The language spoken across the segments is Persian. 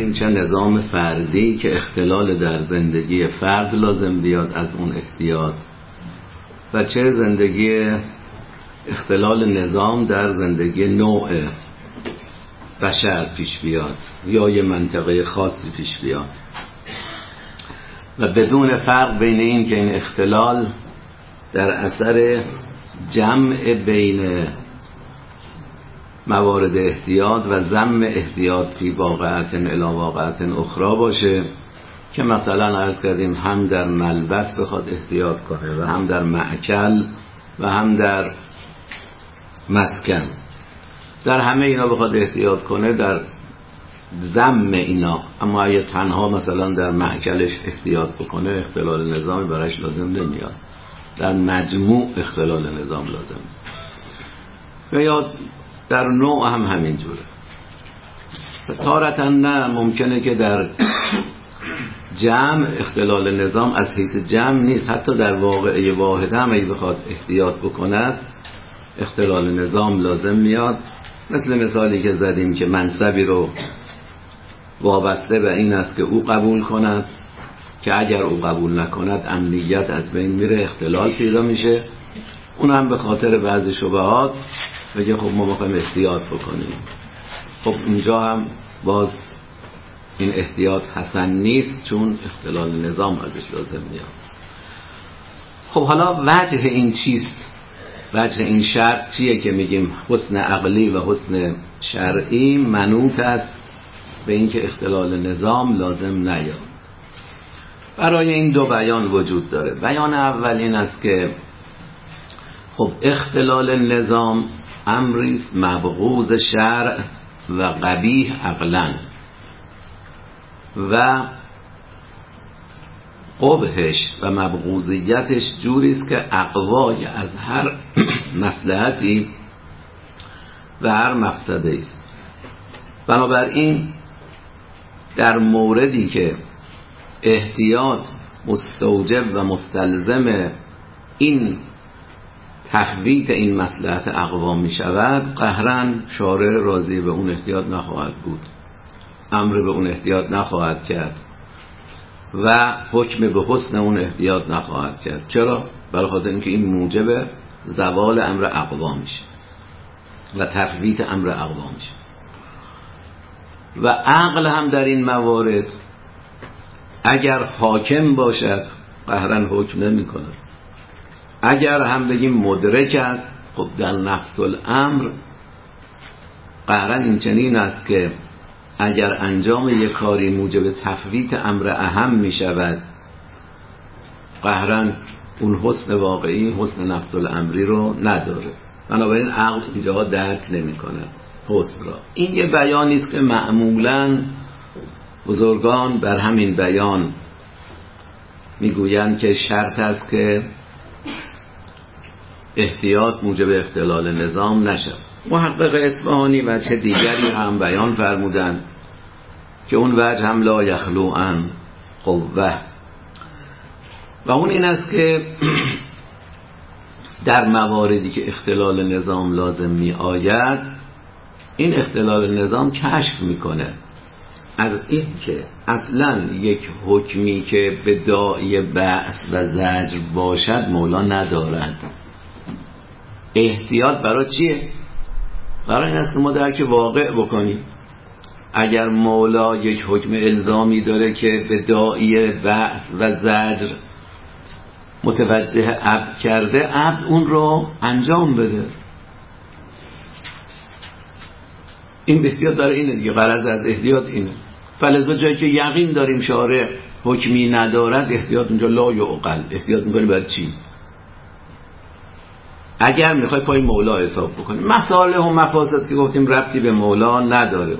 کردیم چه نظام فردی که اختلال در زندگی فرد لازم بیاد از اون احتیاط و چه اختلال نظام در زندگی نوع بشر پیش بیاد یا یه منطقه خاصی پیش بیاد و بدون فرق بین این که این اختلال در اثر جمع بین موارد احتیاط و ضم احتیاط فی واقعت الی واقعت اخرى باشه که مثلا عرض کردیم هم در ملبس بخواد احتیاط کنه و هم در مأکل و هم در مسکن، در همه اینا بخواد احتیاط کنه در ضم اینا، اما اگه تنها مثلا در مأکلش احتیاط بکنه اختلال نظامی براش لازم نمیاد، در مجموع اختلال نظام لازم و یا در نوع هم همین جوره. تارتاً نه، ممکنه که در جمع اختلال نظام از حیث جمع نیست، حتی در واقعه واحده هم اگه بخواد احتیاط بکند اختلال نظام لازم میاد، مثل مثالی که زدیم که منصبی رو وابسته به این است که او قبول کند که اگر او قبول نکند امنیت از بین میره، اختلال پیدا میشه. اون هم به خاطر بعضی شبهات بگه خب ما میخوایم احتیاط بکنیم، خب اینجا هم باز این احتیاط حسن نیست چون اختلال نظام ازش لازم میاد. خب حالا وجه این چیست؟ وجه این شرط چیه که میگیم حسن عقلی و حسن شرعی منوط است به این که اختلال نظام لازم نیاد؟ برای این دو بیان وجود داره. بیان اول این است که خب اختلال نظام امریست مبغوض شرع و قبیح عقلاً و قبحش و مبغوضیتش جوریست که اقوای از هر مصلحتی و هر مقصدی است. بنابراین در موردی که احتیاط مستوجب و مستلزم این تفویت این مصلحت اقوا می شود، قهراً شارع راضی به اون احتیاط نخواهد بود، امر به اون احتیاط نخواهد کرد و حکم به حسن اون احتیاط نخواهد کرد. چرا؟ برای خاطر اینکه این موجب زوال امر اقوا میشه و تفویت امر اقوا میشه. و عقل هم در این موارد اگر حاکم باشد قهراً حکم نمی کند، اگر هم بگیم مدرک است، خب در نفس الامر قهراً این چنین است که اگر انجام یک کاری موجب تفویت امر اهم می شود قهراً اون حسن واقعی حسن نفس الامری رو نداره، بنابراین عقل اینجا درک نمی کند حسن را. این یه بیانی است که معمولاً بزرگان بر همین بیان میگویند که شرط است که احتیاط موجب اختلال نظام نشد. محقق اصفهانی وجه دیگری هم بیان فرمودند که اون وجه هم لا یخلو عن قوه و اون این است که در مواردی که اختلال نظام لازم می آید این اختلال نظام کشف میکنه از این که اصلا یک حکمی که به داعی بأس و زجر باشد مولا ندارد. احتیاط برای چیه؟ برای این است که ما درک واقع بکنیم. اگر مولا یک حکم الزامی داره که به داعی بأس و زجر متوجه عبد کرده، عبد اون رو انجام بده. این احتیاط داره اینه دیگه، غرض از احتیاط اینه. فلذا جایی که یقین داریم شارع حکمی ندارد احتیاط اونجا لا یعقل. احتیاط میکنی برای چی؟ اگر میخوای پای مولا حساب بکنی، مصالح و مفاسد که گفتیم ربطی به مولا نداره.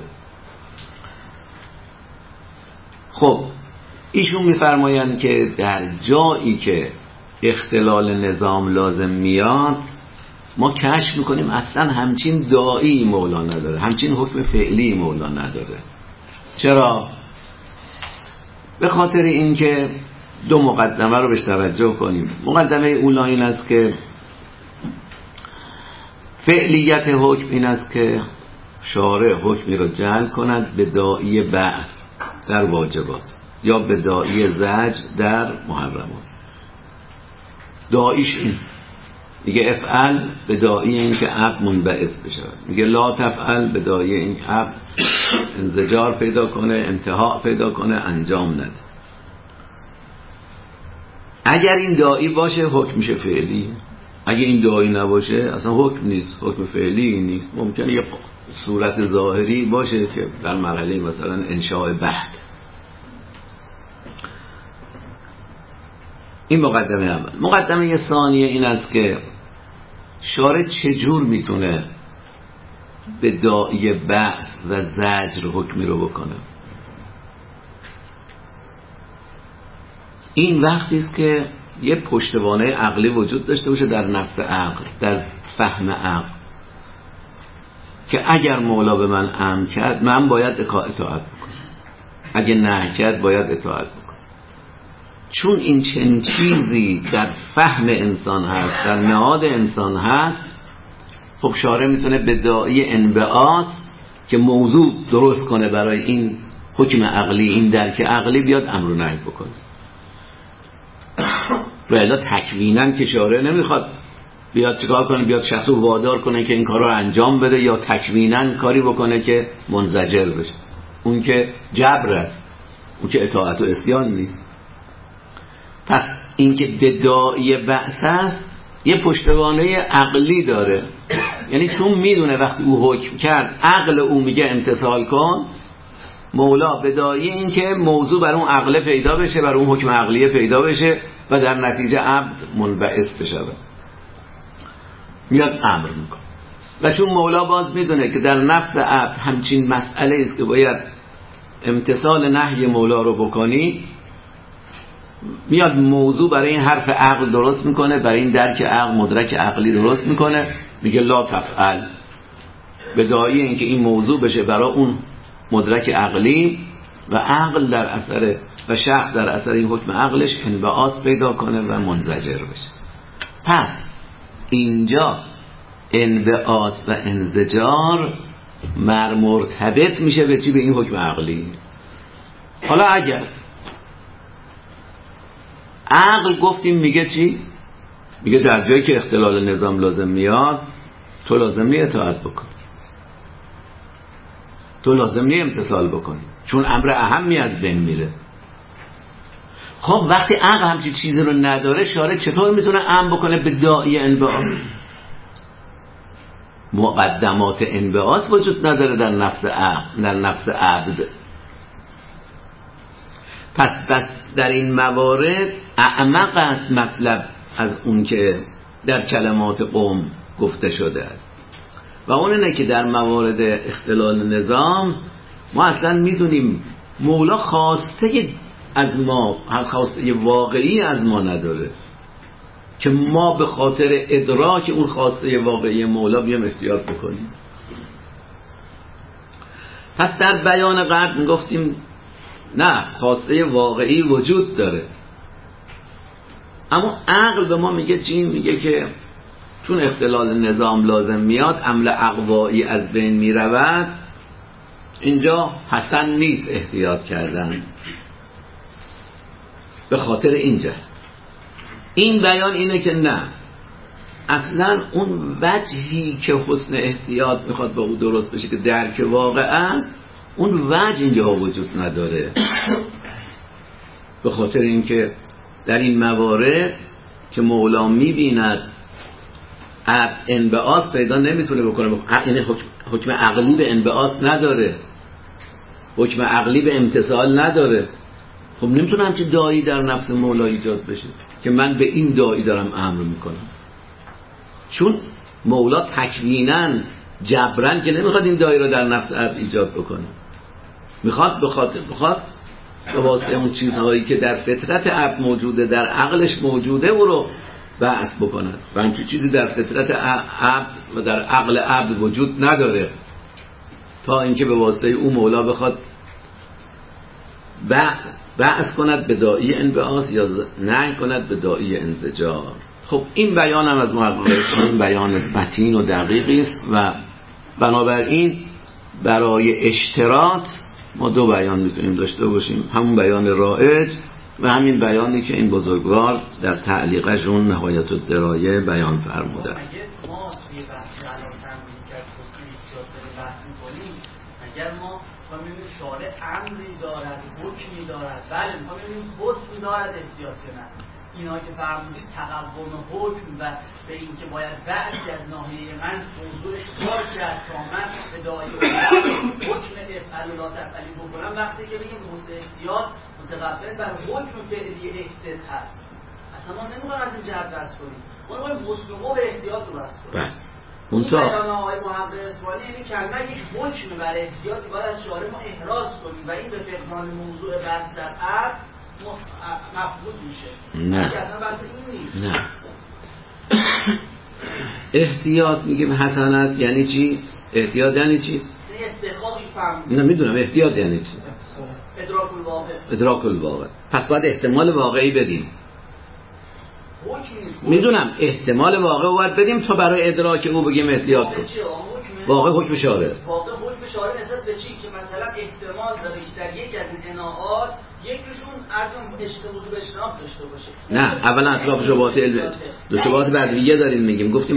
خب ایشون میفرمایند که در جایی که اختلال نظام لازم میاد ما کشف میکنیم اصلا همچین داعی مولا نداره، همچین حکم فعلی مولا نداره. چرا؟ به خاطر اینکه دو مقدمه رو بهش توجه کنیم. مقدمه اولا این است که فعلیت حکم این است که شارع حکمی رو جعل کند به داعی بعث. در واجبات یا به داعی زجر در محرمات. داعیش این میگه افعل به داعی این که عقل منبعث بشه، میگه لا تفعل به داعی این عقل انزجار پیدا کنه، انتهاء پیدا کنه، انجام نده. اگر این داعی باشه حکم میشه فعلی، اگه این داعی نباشه اصلا حکم نیست، حکم فعلی نیست. ممکنه یه صورت ظاهری باشه که در مرحله مثلا انشاء بحث. این مقدمه اول. مقدمه ثانیه این است که شارع چجور میتونه به داعی بحث و زجر حکمی رو بکنه؟ این وقتی است که یه پشتوانه عقلی وجود داشته باشه در نفس عقل، در فهم عقل، که اگر مولا به من امر کرد من باید اطاعت بکنم، اگه نه کرد باید اطاعت بکنم. چون این چنین چیزی در فهم انسان هست، در نهاد انسان هست، خب شارع میتونه به داعی انبعاث که موضوع درست کنه برای این حکم عقلی، این درک عقلی، بیاد امر و نهی بکنه. و الا تکویناً که شارع نمیخواد بیاد چیکار کنه، بیاد شخص رو وادار کنه که این کار رو انجام بده، یا تکویناً کاری بکنه که منزجر بشه. اون که جبر است، اون که اطاعت و عصیان نیست. پس این که به داعی بعث است یه پشتوانه عقلی داره، یعنی چون میدونه وقتی او حکم کرد عقل او میگه امتثال کن، مولا به داعی این که موضوع بر اون عقله پیدا بشه، بر اون حکم عقلیه پیدا بشه و در نتیجه عبد منبعث بشه، میاد امر میکنه. و چون مولا باز میدونه که در نفس عبد همچین مسئله است که باید امتثال نهی مولا رو بکنی، میاد موضوع برای این حرف عقل درست میکنه، برای این درک عقل مدرک عقلی درست میکنه، میگه لا تفعل، به داعی اینکه این موضوع بشه برای اون مدرک عقلی و عقل در اثر و شخص در اثر این حکم عقلش انبعاث پیدا کنه و منزجر بشه. پس اینجا انبعاث و انزجار مرتبط میشه به چی؟ به این حکم عقلی. حالا اگر عقل گفتیم میگه چی؟ میگه در جایی که اختلال نظام لازم میاد تو لازم نیه اطاعت بکن، تو لازم نیه امتثال بکنی، چون امر اهمی از بین میره. خب وقتی عقل همچین چیزی رو نداره، شارع چطور میتونه امر بکنه به داعی انبعاث؟ مقدمات انبعاث وجود نداره در نفس عقل، در نفس عبد. پس در این موارد اعمق است مطلب از اون که در کلمات قوم گفته شده است، و اون اینه که در موارد اختلال نظام ما اصلا میدونیم مولا خواسته از ما، خواسته واقعی از ما نداره که ما به خاطر ادراک اون خواسته واقعی مولا بیام اختیار بکنیم. پس در بیان قبل میگفتیم نه، خواسته واقعی وجود داره، اما عقل به ما میگه چی؟ میگه که چون اختلال نظام لازم میاد، عمل اقوایی از بین میرود، اینجا حسن نیست احتیاط کردن. به خاطر اینجا این بیان اینه که نه، اصلا اون وجهی که حسن احتیاط میخواد با او درست بشه که درک واقع است، اون وجه اینجا وجود نداره. به خاطر اینکه در این موارد که مولا میبیند انبعاث پیدا نمیتونه بکنه، یعنی حکم عقلی به انبعاث نداره، حکم عقلی به امتثال نداره، خب نمیتونه همچین داعی در نفس مولا ایجاد بشه که من به این داعی دارم امر میکنم. چون مولا تکویناً جبران که نمیخواد این داعی رو در نفس عبد ایجاد بکنه، میخواد به واسطه اون چیزهایی که در فطرت عبد موجوده، در عقلش موجوده، او رو بحث بکنه. و همچین چیزی در فطرت عبد و در عقل عبد وجود نداره تا اینکه به واسطه او مولا بخواد بحث کند به داعی انبعاث یا نهی کند به داعی انزجار. خب این بیان هم از محقق این بیان متین و دقیقی است و بنابراین برای اشتراط ما دو بیان میتونیم داشته باشیم، همون بیان رایج و همین بیانی که این بزرگوار در تعلیقشون نهایت الدرایه بیان فرمودن. ما توی بحث الان تمرینی که از حسن احتیاط داریم بحث می‌کنیم، اگر ما ببینیم شارع امری دارد، حکمی دارد، بله ما ببینیم حسن دارد احتیاطی نه، اینا که فرمودید تقوم حکم و به این که باید بعضی از ناحیه من موضوعش باشد تا من به دایره حکم افعل و لا تفعلی بکنم، وقتی که بگیم حسن احتیاط متقبل بر حکم فعلی احتیاط هست، اصلا ما نمیخوایم از این جهت بحث کنیم، ما نمیخوایم مسلمو به احتیاط رو بحث کنیم. این بیان آقای محمد اصفهانی یعنی کلمه یک حکم بر احتیاطی باید از شارع ما احراز کنیم و این به فقدان موضوع بحث در عرض مفقود میشه. نه اصلا بحث این نیست. نه احتیاط میگیم حسنات یعنی چی؟ احتیاط یعنی چی؟ استحقاقی فهم. نه میدونم احتیاط یعنی چی؟ ادراک الواقع. ادراک الواقع. پس باید احتمال واقعی بدیم. میدونم احتمال واقع رو باید بدیم تا برای ادراک او بگیم احتیاط کن. واقع حکم شارع. واقع حکم شارع نسبت به چی؟ که مثلا احتمال داره که در یک از این اناعات یکیشون از اون وجوب اجتناب داشته باشه. نه اولا اطراف شبهات علم دو شبهات بدویه داریم میگیم، گفتیم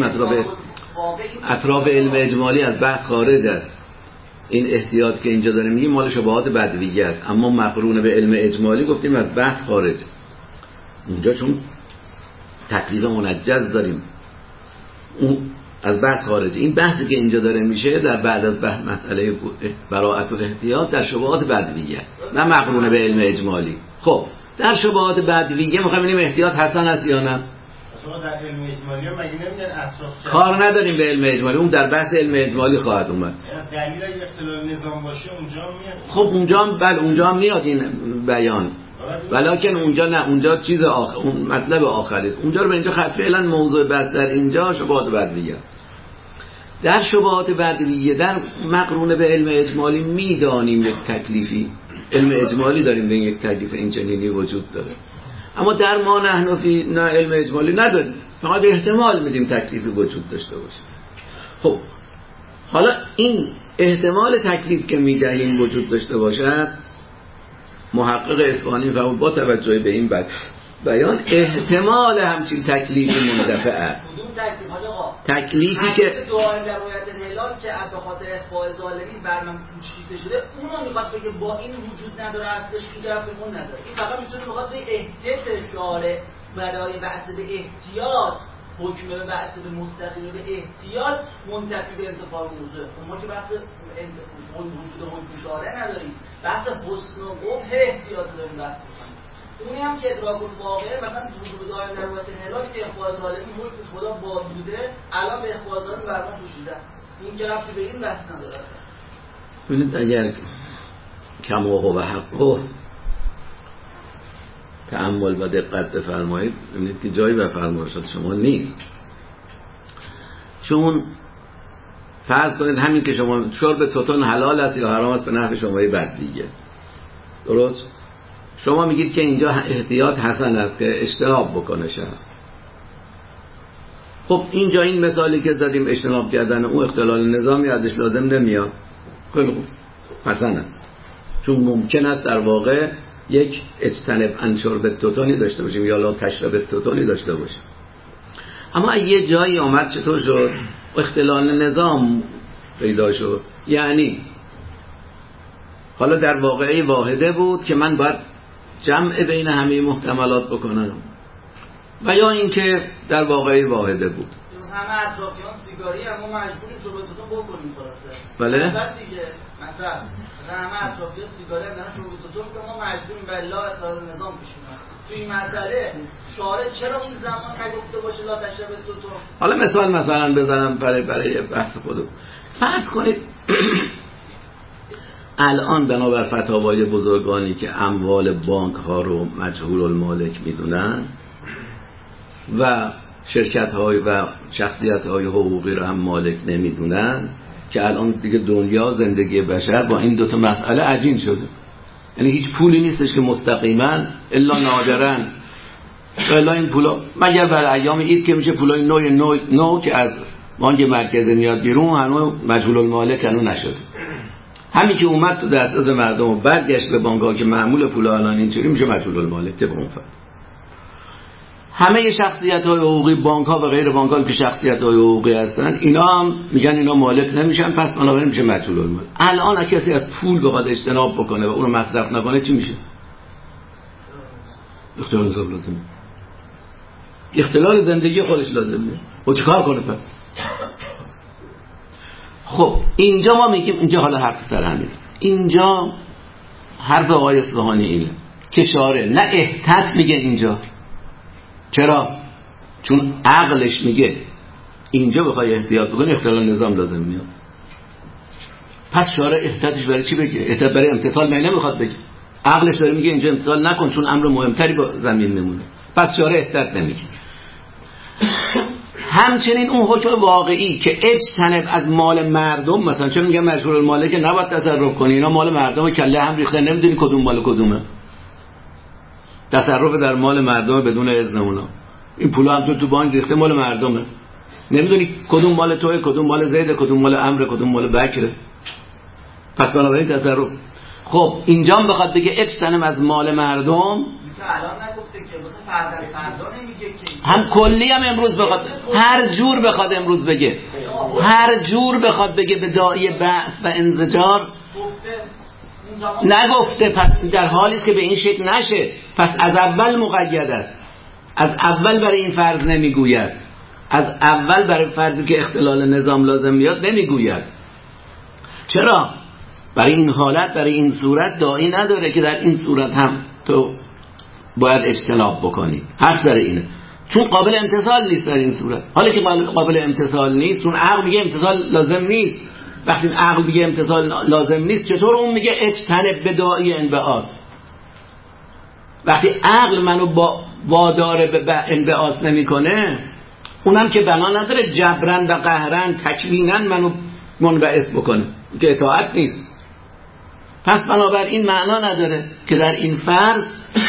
اطراف علم اجمالی از بحث خارج است. این احتیاط که اینجا داریم میگیم مال شبهات بدویه است، اما مقرون به علم اجمالی گفتیم از بحث خارج. اونجا چون تکلیف منجز داریم اون از بحث خارجی. این بحثی که اینجا داره میشه در بعد از بحث مسئله براءت الاحتیاط در شبهات بدویه است، نه مقرونه به علم اجمالی. خب در شبهات بدویه میخوایم ببینیم احتیاط حسن است یا نه. شما در علم اجمالی مگه نمیگن اطراف کار نداریم به علم اجمالی، اون در بحث علم اجمالی خواهد اومد. دلیل اگه اختلال نظام باشه اونجا میاد. خب اونجا میاد این بیان، ولیکن اونجا نه، اونجا چیز اون مطلب آخری است. اونجا رو به اینجا فعلا موضوع بحث در اینجا شبهات بدویه است. در شبهات بدویه در مقرون به علم اجمالی میدانیم یک تکلیفی علم اجمالی داریم، به یک تکلیف این چنینی وجود داره، اما در ما نحنفی نه علم اجمالی نداریم، فقط احتمال میدیم تکلیفی وجود داشته باشه. خب حالا این احتمال تکلیف که میدهیم وجود داشته باشد، محقق اصفهانی فرمود با توجه به این بیان احتمال همچین تکلیفی مندفع است. تکلیفی که دعای در رویت هلال که به خاطر اخفاء ظالمین برنامه پوشیده شده، اونو میخواد بگه با این وجود نداره، اصلش این جرفمون نداره. این فقط میتونه میخواد به احتیاط شارع برای بحث به احتیاط حکم به بحث به مستقیم به احتیاط منتفی به انتفاع موضوع. ما که بحث وجود حکم شارع نداریم، بحث حسن و قبح احتیاط داریم بحث میکنیم. اونی هم که ادراک الواقع مثلا وجود دارن در روایت هلالی که اخفاء ظالمی حکمش خدا باز بوده، الان به اخفاء ظالمی برمان پوشیده است. این که ربطی به این بحث نداره. ببینید اگر کم و حق تأمل و دقت بفرمایید، ببینید که جایی به فرمایشات شما نیست. چون فرض کنید همین که شما شرب توتون حلال است یا حرام است به نفع شمای بدویه، درست؟ شما میگید که اینجا احتیاط حسن است که اجتناب بکنه شخص. خب اینجا این مثالی که زدیم اجتناب کردن او اختلال نظامی ازش لازم نمیاد، خیلی خوب حسن است، چون ممکن است در واقع یک اجتناب عن شرب توتونی داشته باشیم یا لا تشرب توتونی داشته باشیم. اما یه جایی آمد چطور شد اختلال نظام پیدا شد، یعنی حالا در واقعه واحده بود که من باید جمع بین همه محتملات بکنم، و یا اینکه در واقعه واحده بود همه اطرافیان سیگاری هم ما مجبوریم شربتوتون بکنیم خلاصه. بله دیگه مثلا همه اطرافیان سیگاری هم دارن شربتوتون که ما مجبوریم بالله اطلاع نظام پیش میاد. تو این مسئله شارع چرا اون زمان نگفته باشه لا تشرب توتون؟ حالا مثلا بزنم برای بحث خودم. فرض کنید الان بنابر فتاوای بزرگانی که اموال بانک ها رو مجهول المالک میدونن و شرکت های و شخصیت های حقوقی رو هم مالک نمیدونن، که الان دیگه دنیا زندگی بشر با این دوتا مسئله عجین شده. یعنی هیچ پولی نیستش که مستقیما الا نادرن الا این پولا، مگر برای ایام عید که میشه پولای نو که از بانک مرکزی میاد بیرون، هنوز مجهول المالک هنوز نشده. همین که اومد تو دسترس مردم و برگشت به بانک‌ها که معمول پول آنلاین اینطوری میشه مجهول المال طبق اون فرد. همه شخصیت‌های حقوقی بانک‌ها و غیر بانک‌ها که شخصیت‌های حقوقی هستن اینا هم میگن اینا مالک نمیشن، پس بنابراین میشه مجهول المال. الان کسی از پول بخواد اجتناب بکنه و اونو مصرف نکنه چی میشه؟ اختلال نظام لازمه. اختلال زندگی خودش لازمه. و چیکار کنه پس؟ خب اینجا ما میگیم، اینجا حالا حرف سر همین، اینجا حرف آقای اصفهانی اینه که شارع نه احتت میگه اینجا. چرا؟ چون عقلش میگه اینجا بخوای احتیاط بکنی اختلال نظام لازم میاد. پس شارع احتیاطش برای چی بگه؟ احتیاط برای امتثال می نمیخواد بگه. عقلش داره میگه اینجا امتثال نکن چون امر مهمتری با زمین میمونه. پس شارع احتیاط نمیگه. همچنین اون حکم واقعی که اجتنب از مال مردم، مثلا چون میگم مجبور الماله که نباید تصرف کنی، اینا مال مردم کله هم ریخته نمیدونی کدوم مال کدومه. تصرف در مال مردم بدون اذن اونا. این پولا هم تو بانک ریخته مال مردمه. نمیدونی کدوم مال توئه، کدوم مال زید، کدوم مال عمرو، کدوم مال بکره. پس بنابراین تصرف. خب اینجا هم بخواد بگه اجتنب از مال مردم، الان نگفته که مثلا فردا نمیگه که هم کلی هم امروز بخواد هر جور بخواد امروز بگه، هر جور بخواد بگه به داعی بعث و انزجار نگفته. پس در حالی است که به این شکل نشه، پس از اول مقید است. از اول برای این فرض نمیگوید، از اول برای فرضی که اختلال نظام لازم میاد نمیگوید. چرا؟ برای این حالت، برای این صورت داعی نداره که در این صورت هم تو باید اجتناب بکنی. حرف سر اینه، چون قابل امتثال نیست در این صورت. حالا که قابل امتثال نیست، اون عقل میگه امتثال لازم نیست. وقتی عقل میگه امتثال لازم نیست، چطور اون میگه اجتنب به داعی انبعاث؟ وقتی عقل منو با وادار به انبعاث نمیکنه، اونم که بنا نداره جبرن و قهرن تکوینن منو منبعث بکنه، که اطاعت نیست. پس بنابراین معنا نداره که در این فرض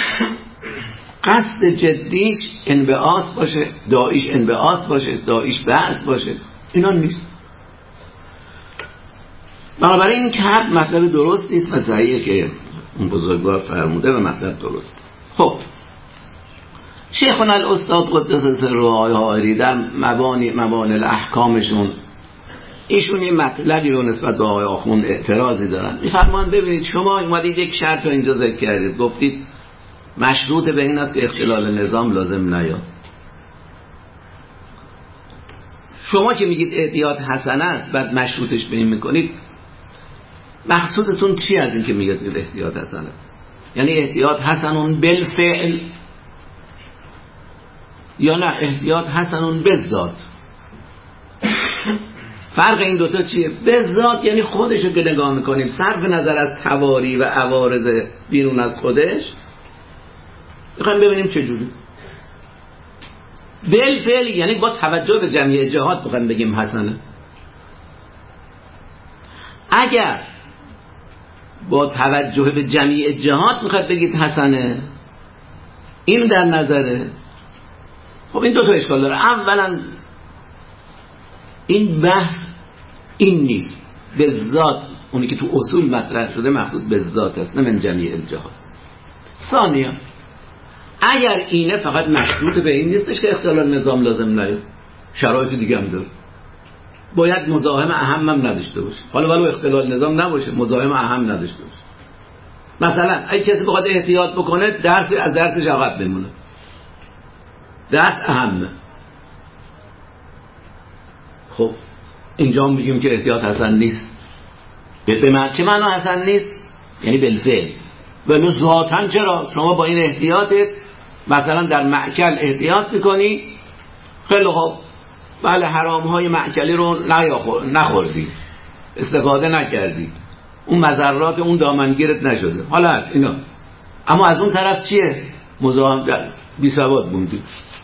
قصد جدیش انبعاث باشه، داعیش انبعاث باشه، داعیش بعث باشه. اینا نیست. بنابراین این که مطلب درست نیست و صحیحه که اون بزرگوار فرموده و مطلب درست. خب شیخنا الاستاد قدس سره آقای حائری در مبانی الاحکامشون ایشون یه مطلبی رو نسبت به آقای آخوند اعتراضی دارن. میفرمان ببینید شما اومدید یک شرط رو اینجا ذکر کردید، گفتید مشروط به این است که اختلال نظام لازم نیاد. شما که میگید احتیاط حسنه است بعد مشروطش به این میکنید، مقصودتون چی از این که میگید احتیاط حسنه است؟ یعنی احتیاط حسنون بالفعل یا نه احتیاط حسنون بالذات؟ فرق این دوتا چیه؟ بالذات یعنی خودشو که نگاه میکنیم صرف نظر از تواری و عوارض بیرون از خودش میخوایم ببینیم چجوری. بالفعل یعنی با توجه به جمعیت جهات میخوایم بگیم حسنه. اگر با توجه به جمعیت جهات میخواید بگید حسنه، این در نظره. خب این دوتا اشکال داره. اولا این بحث این نیست، به ذات اونی که تو اصول مطرح شده مقصود به ذات است، نه من جمعیت جهات. ثانیا اگر اینه فقط مشروط به این نیستش که اختلال نظام لازم نیاد، شرایط دیگه هم داره. باید مزاحم اهم هم نداشته باشه، حالا ولو اختلال نظام نباشه مزاحم اهم نداشته باشه. مثلا اگه کسی بخواد احتیاط بکنه درس از درسش عقب بمونه، درس اهمه. خب اینجا میگیم که احتیاط حسن نیست. به من چه معنا حسن نیست؟ یعنی بالفعل. ولی ذاتاً چرا؟ شما با این احتیاطت مثلا در مأکل احتیاط میکنی، خیلی خوب، بله حرامهای مأکلی رو نخوردی، استفاده نکردی، اون مضرات اون دامنگیرت نشده، حالا اینا. اما از اون طرف چیه؟ مزاحم در بی سواد موندی،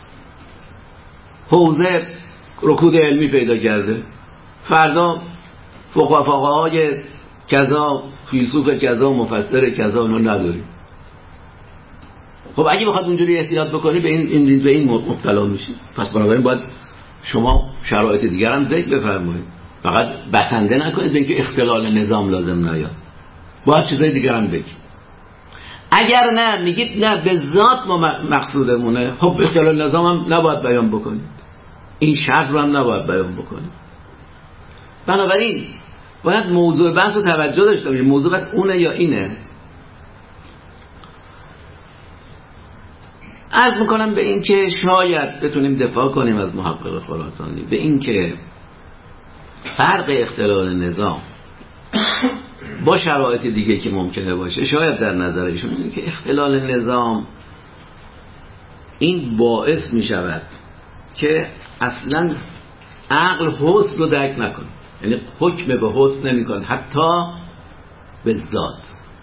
حوزه رکود علمی پیدا کرده، فردا فقهای کذا، فیلسوف کذا، مفسر کذا اونو نداری. خب اگه بخواد اونجوری احتیاط بکنی به این مبتلا میشی. پس بنابراین باید شما شرایط دیگر هم ذکر بفرمایید. فقط بسنده نکنید به اینکه اختلال نظام لازم نیاد، باید چیزای دیگر هم بگید. اگر نه میگید نه به ذات ما مقصودمونه، خب اختلال نظام هم نباید بیان بکنید، این شرط رو هم نباید بیان بکنید. بنابراین باید موضوع بحث رو توجه داشته باشید. موضوع بحث اونه یا اینه؟ عرض میکنم به این که شاید بتونیم دفاع کنیم از محقق خراسانی، به این که فرق اختلال نظام با شرایط دیگه که ممکنه باشه، شاید در نظر ایشون اینه که اختلال نظام این باعث میشود که اصلا عقل حسن رو درک نکنه، یعنی حکم به حسن نمی کنه، حتی به ذات.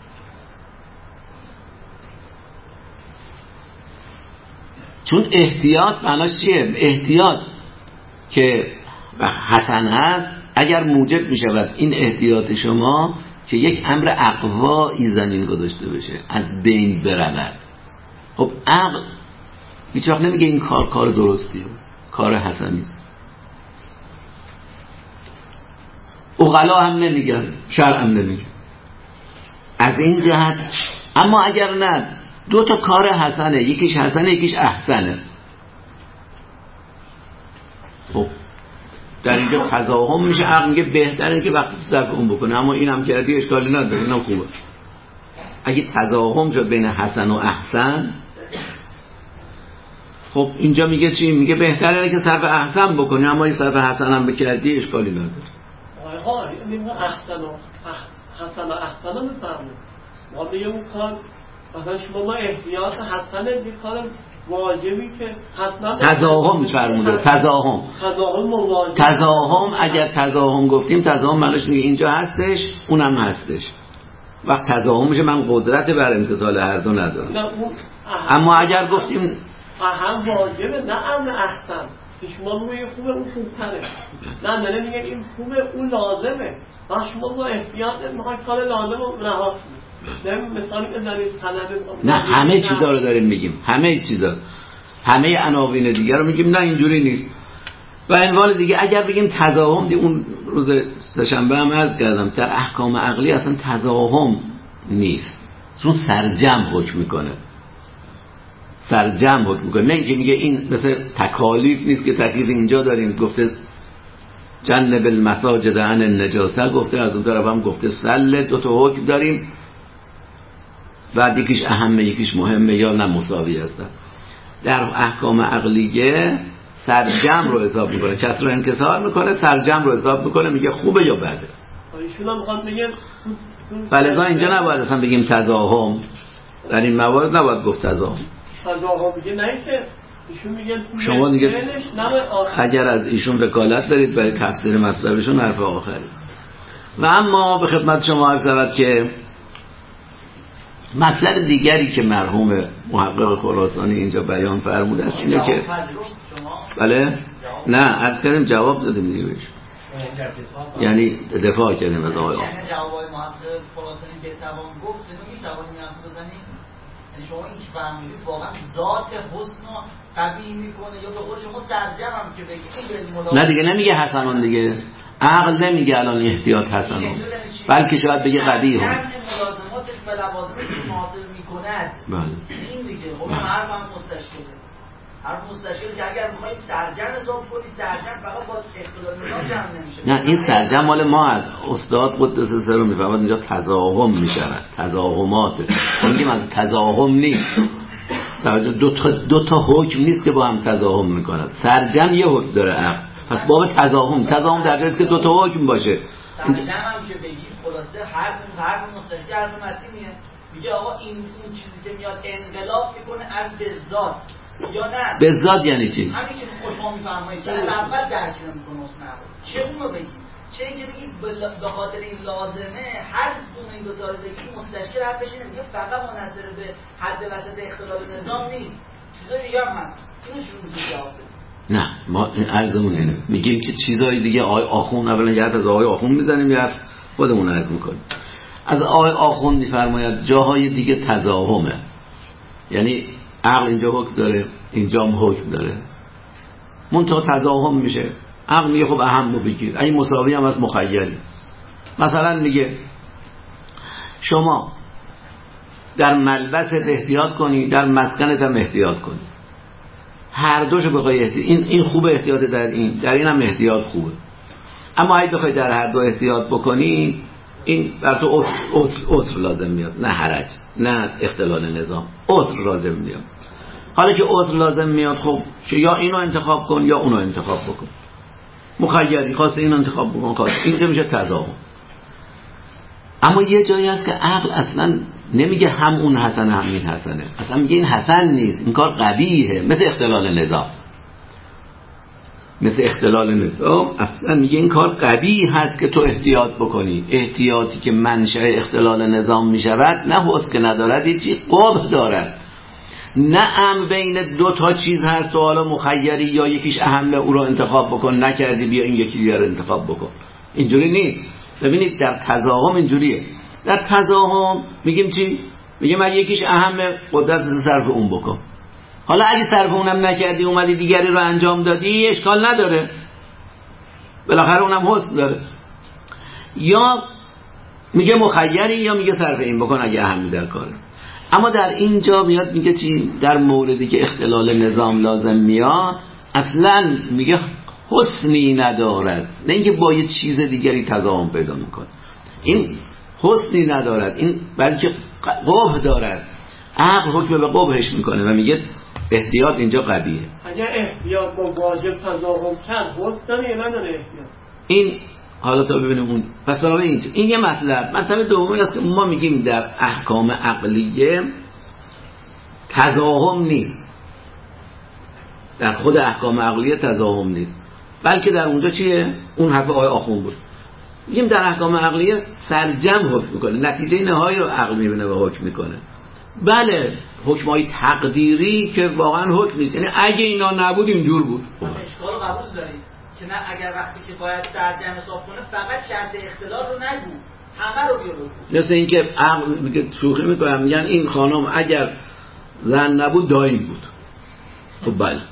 چون احتیاط معناش چیه؟ احتیاط که حسن هست اگر موجب می شود این احتیاط شما که یک امر اقوایی زمین گذاشته بشه، از بین برود. خب عقل هیچ وقت نمیگه این کار درستیه، کار حسنی است. عقلا هم نمیگن، شرع هم نمیگه. از این جهت اما اگر نه دو تا کار حسنه، یکیش حسنه یکیش احسنه، خب در اینجا تضاهم میشه. عقل میگه بهتره که وقتی صرف اون بکنه، اما اینم کردی اشکالی نداره، اینم خوبه. اگه تضاهم شد بین حسن و احسن، خب اینجا میگه چی؟ میگه بهتره که صرف احسن بکنی، اما این صرف حسن هم بکردی اشکالی نداره. آها این احسن و حسن و احسن رو میفهمه. ما بگیم اون کار مثلا شما احتیاط حسنه، یه کار واجبی که حتما تضاهم فرموده. تضاهم اگر تضاهم گفتیم، تضاهم معنیش میگه اینجا هستش اونم هستش. وقت تضاهم میشه من قدرت بر امتثال هر دو ندارم. اما اگر گفتیم اهم واجبه نه امر احسن، شما میگه خوبه اون خوبتره، نه میگه این خوبه اون لازمه، و شما با احتیاط میخواید کار لازم رو رها کنید. نه همه چیزا رو داریم میگیم، همه چیزا، همه عناوین دیگر رو میگیم، نه اینجوری نیست. و عنوان دیگه اگر بگیم تضاهم، دی اون روز سه‌شنبه هم عرض کردم در احکام عقلی اصلا تضاهم نیست، چون سرجم حکم میکنه، سرجم حکم میکنه. نه اینکه میگه این مثل تکالیف نیست که تکلیف اینجا داریم، گفته جنب المساجد عن النجاسه، گفته از اون طرف هم گفته سله، دو تا حکم داریم، بعد یکیش اهمه یکیش مهمه یا نه مساوی هستن. در احکام عقلیه سرجم رو حساب میکنه، کسر رو انکسار میکنه، سرجم رو حساب میکنه، میگه خوبه یا بده. ایشون هم میخواد بگه بلکه اینجا نباید اصلا بگیم تضاهم، در این موارد نباید گفت تضاهم. تضاهم میگه نه که ایشون میگه شما دیگه اگر از ایشون وکالت دارید برای تفسیر مطلبشون حرف آخری. و اما به خدمت شما عرض شود که مطلب دیگری که مرحوم محقق خراسانی اینجا بیان فرموده است اینه که بله نه عرض کردیم جواب دادیم دیگه بهش، یعنی دفاع کردیم از آقای یعنی جواب محقق خراسانی که توان گفت اینو میتوانیم حرف بزنیم، یعنی شما این که فرمودید واقعا ذات حسن رو قوی میکنه، یا به قول شما سرجم هم که بگید نه دیگه نمیگه حسنان، دیگه عقل نمیگه الان احتیاط حسنان، بلکه شاید بگه قبیح هم ملازماتش به لوازمش مناسب میکند. این دیگه خب حرف هم مستشکله، حرف مستشکله که اگر میخوایم سرجم حساب کنی، سرجم فقط با اختلال نظام جمع نمیشه. نه این سرجم مال ما از استاد قدس سر رو میفهمد، اینجا تضاهم میشود، تضاهمات میگیم از تضاهم نیست، دو تا حکم نیست که با هم تضاهم میکنند. سرجم یه حکم داره عقل، پس باب تضاهم در جایست که دو تا حکم باشه. سرجم هم که بگید خلاصه حرف مستشکل حرف متینیه، میگه آقا این چیزی که میاد انقلاب میکنه از به ذات یا نه به ذات یعنی چی؟ همین که خوشما میفرمایید که اول درک نمیکنه اصلا چه اونو بگید، چه اینکه بگید به خاطر این لازمه هر کدوم این دو تا رو بگید مستشکل حرفش اینه، میگه فقط منحصر به حد وسط اختلال نظام نیست، چیزای دیگه هم هست. اینو شروع می‌کنه جواب بده. نه ما عرضمون اینه، میگیم که چیزای دیگه آقای آخوند، اولا یه حرف از آقای آخوند میزنیم، یه حرف خودمون عرض میکنیم. از آقای آخوند میفرماید جاهای دیگه تضاهمه، یعنی عقل اینجا حکم داره اینجا هم حکم داره، منتها تضاهم میشه عقل میگه خب اهم رو بگیر، این مساوی هم از مخیری. مثلا میگه شما در ملبست احتیاط کنی، در مسکنت هم احتیاط کنی، هر دوشو بخوای این خوبه احتیاط در این هم احتیاط خوبه، اما اگه بخوای در هر دو احتیاط بکنی این بر تو عذر لازم میاد، نه حرج، نه اختلال نظام، عذر لازم میاد. حالا که عذر لازم میاد خب یا اینو انتخاب کن یا اونو انتخاب بکن، مخیری، خواست اینو انتخاب بکن خواست. اینجا میشه تضاهم. اما یه جایی هست که عقل اصلا نمیگه هم اون حسنه هم این حسنه، اصلا میگه این حسن نیست، این کار قبیحه، مثل اختلال نظام. اصلا میگه این کار قبیح هست که تو احتیاط بکنی. احتیاطی که منشأ اختلال نظام میشود نه حس که ندارد، هیچی قبح دارد. نه بین دو تا چیز هست و حالا مخیری یا یکیش اهمه او رو انتخاب بکن، نکردی بیا این یکی دیگر رو انتخاب بکن. اینجوری نیست. ببینید در تضاهم اینجوریه. در تضاهم میگیم چی؟ میگیم اگه یکیش اهمه قدرت صرف اون بکن. حالا اگه صرف اونم نکردی اومدی دیگری رو انجام دادی اشکال نداره، بالاخره اونم حسن داره. یا میگه مخیری یا میگه صرف این بکن اگه اهمی در کاره. اما در اینجا میاد میگه چی؟ در موردی که اختلال نظام لازم میاد اصلا میگه حسنی ندارد، نه اینکه با یه چیز دیگری تضاهم پیدا میکنه، این حسنی ندارد، این بلکه قبح دارد. عقل حکم به قبحش میکنه و میگه احتیاط اینجا قبیه. اگر احتیاط با واجب تضاهم کرد حسن داره یا نداره احتیاط؟ این حالا تا ببینیم اون. پس برای این یه مطلب دومی است که ما میگیم در احکام عقلیه تضاهم نیست، در خود احکام عقلیه تضاهم نیست، بلکه در اونجا چیه؟ اون حرف آقای آخوند بود. میگیم در احکام عقلیه سرجم حکم میکنه، نتیجه نهایی رو عقل میبینه و حکم میکنه. بله حکمای تقدیری که واقعا حکم نیست، یعنی اگه اینا نبود اینجور بود. اشکال قبول دارید که نه اگر وقتی که باید سرجم حساب کنه فقط شرط اختلاف رو نگو، همه رو بیار بگو. مثل اینکه عقل میگه شوخی میکنم میگن این خانم اگر زن نبود دایم بود. خب بله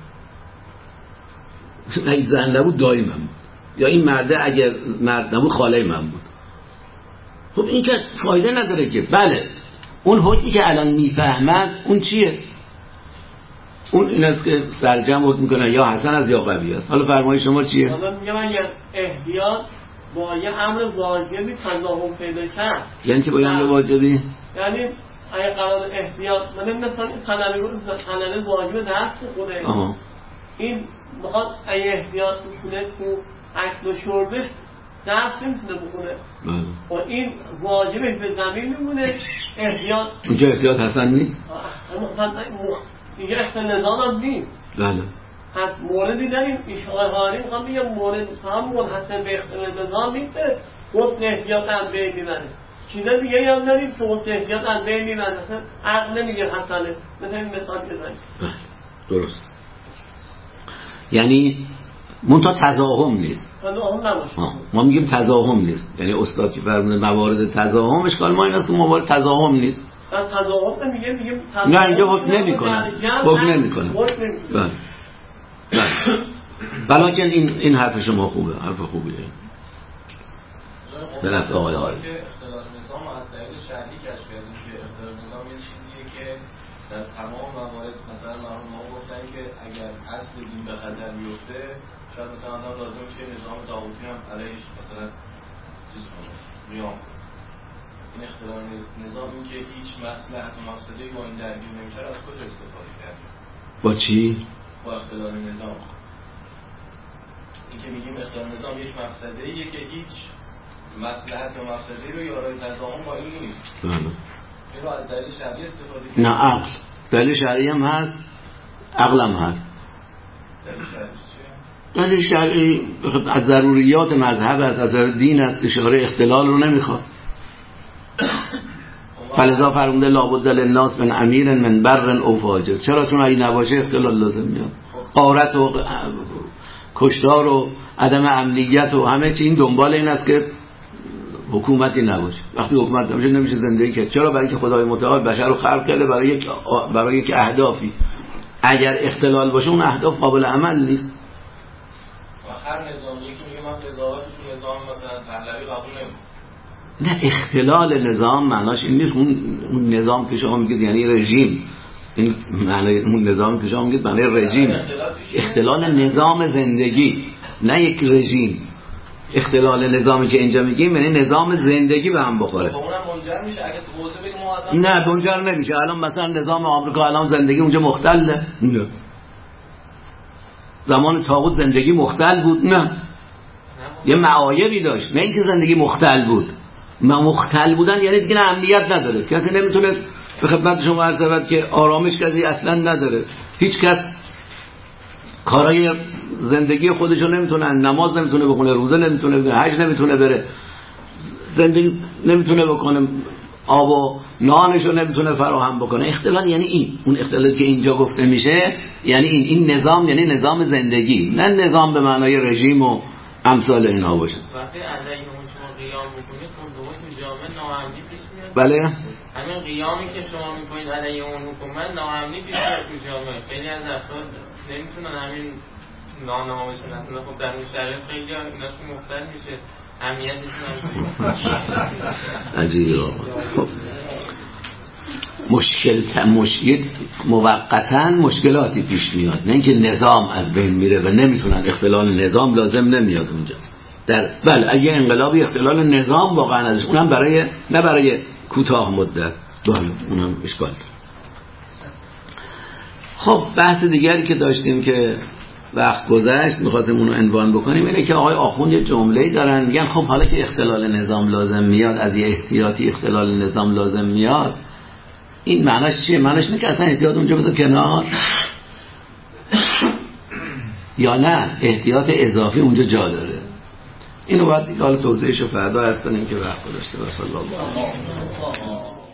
اگه زن نبود دایم هم بود. یا این مرده اگر مرد نبود خاله من بود. خب این که فایده نداره که. بله اون حکمی که الان میفهمد اون چیه؟ اون این است که سرجم حکم میکنه یا حسن است یا قوی است. حالا فرمایش شما چیه؟ حالا میگم اگر احتیاط با یه امر واجبی تضاهم پیدا کرد. یعنی چی با یه امر واجبی؟ یعنی اگه قرار احتیاط مثلا خلل واجب درس بخونه، این میخواد اگه احتیاط بکنه تو اکل و شربش درس نمیتونه بکنه و این واجبش به زمین میمونه. احتیاط اینجا احتیاط حسن نیست؟ اینجا اختلاف نظام هم نیست. بله پس موردی داریم اشاره میخوام بگم مورد هم منحصر به اختلاف نظام نیست، گفت احتیاط هم بین میبره. چیزا دیگه هم داریم که گفت احتیاط هم بین میبره، مثلا عقل نمیگه حسنه، مثلا این مثال بزنیم. درست. یعنی منتها تضاهم نیست. تضاهم نباشه. ما میگیم تضاهم نیست، یعنی استاد که فرمونه موارد تضاهم، اشکال ما این است که موارد تضاهم نیست. تضاهم میگیم نه اینجا حکم نمیکنه. حکم نمیکنه. بله. بلکه این حرف شما خوبه، حرف خوبیه. به نفع آقای عارف. اختلال نظام از دلیل شرعی کشف کردیم که اختلال نظام یه چیزیه که در تمام موارد مثلا ما گفتن که اگر اصل دین به خطر بیفته شاید مثلا آدم لازم میشه نظام طاغوتی هم علیهش مثلا چیز کنه قیام. این اختلال نظام این که هیچ مصلحت و مفسده‌ای با این درگیر نمیشه از کجا استفاده کردیم؟ با چی؟ با اختلال نظام. این که میگیم اختلال نظام یک مفسده‌ایه که هیچ مصلحت و مفسده‌ای رو یارای تضاهم با این نیست. این رو از دلیل شرعی استفاده کنیم. نه عقل. دلیل شرعی هم هست، عقل هم هست. دلیل شرعی از ضروریات مذهب است، از دین است، اشاره اختلال رو نمیخواد. فلذا فرموده لابد للناس من امیر من بر او فاجر. چرا؟ چون اگه نباشه اختلال لازم میاد. غارت و کشتار و عدم امنیت و همه چی این دنبال این است که حکومتی نباشه. وقتی حکومت نباشه نمیشه زندگی کرد. چرا؟ برای اینکه خدای متعال بشر رو خلق کرده برای یک اهدافی. اگر اختلال باشه اون اهداف قابل عمل نیست. هر تو نظام مثلا پهلوی قبول نمی‌کنه. نه، اختلال نظام معناش این نیست. اون نظام که شما میگید یعنی رژیم، این معنی اون نظام که شما میگید معنی رژیم، اختلال نظام زندگی نه یک رژیم. اختلال نظامی که اینجا میگیم یعنی نظام زندگی به هم بخوره. اونم منجر میشه اگه تو حوزه بگیم ما اصلا نه منجر نمیشه. الان مثلا نظام آمریکا الان زندگی اونجا مختله؟ نه. زمان طاغوت زندگی مختل بود؟ نه. یه معایبی داشت، نه اینکه زندگی مختل بود. مختل بودن یعنی دیگه امنیت نداره، کسی نمیتونه به خدمت شما عرض شود که آرامش کسی اصلا نداره، هیچ کس کارهای زندگی خودشو نمیتونه، نماز نمیتونه بخونه، روزه نمیتونه بخونه، حج نمیتونه بره، زندگی نمیتونه بکنه، آب و نانشو نمیتونه فراهم بکنه. اختلال یعنی این، اون اختلالی که اینجا گفته میشه یعنی این نظام یعنی نظام زندگی، نه نظام به معنای رژیم و امثال اینا باشه. وقتی علیه اون شما قیام میکنید خود تو جامعه ناامنی پیش میاد. بله همین قیامی که شما میکنید علیه اون حکومت ناامنی پیش میاد تو جامعه. خیلی از افراد نمیتونن همین نانه‌هاشون اصلا خب در اون شرایط خیلی ایناشون مختل میشه، امنیتشون هم عجیبه. خب موقتاً مشکلاتی پیش میاد، نه اینکه نظام از بین میره و نمیتونن، اختلال نظام لازم نمیاد اونجا. بله اگه انقلابی اختلال نظام واقعا ازش، اونم نه برای کوتاه مدت، بله اونم اشکال داره. خب بحث دیگری که داشتیم که وقت گذشت می‌خواستیم اونو عنوان بکنیم اینه که آقای آخوند یه جمله‌ای دارن میگن خب حالا که اختلال نظام لازم میاد، از یه احتیاطی اختلال نظام لازم میاد، این معناش چیه؟ معناش اینه که اصلا احتیاط اونجا بذار کنار یا نه احتیاط اضافی اونجا جا داره. اینو باید دیگه حالا توضیحشو فردا عرض کنیم که وقت گذاشته. و صلی الله علیه و